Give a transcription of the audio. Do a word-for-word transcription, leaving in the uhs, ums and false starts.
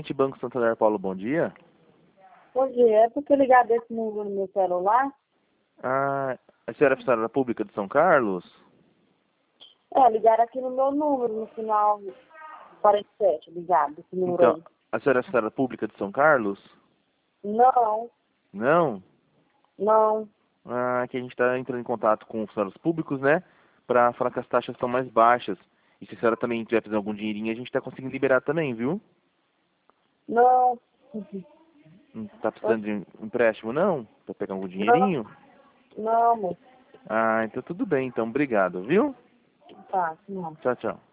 Gerente Banco Santander Paulo, bom dia. Bom dia, é porque ligar desse número no meu celular? Ah, a senhora é funcionária pública de São Carlos? É, ligaram aqui no meu número, no final quarenta e sete, ligado, esse número Então, aí. a senhora é funcionária pública de São Carlos? Não, Não? não, Ah, que a gente está entrando em contato com funcionários públicos, né? Para falar que as taxas estão mais baixas. E se a senhora também tiver fazer algum dinheirinho, a gente está conseguindo liberar também, viu? não, Não tá precisando de um empréstimo, não? Para pegar algum não, dinheirinho? não, moço. Ah, então tudo bem, então. Obrigado, viu? Tá, não. Tchau, tchau.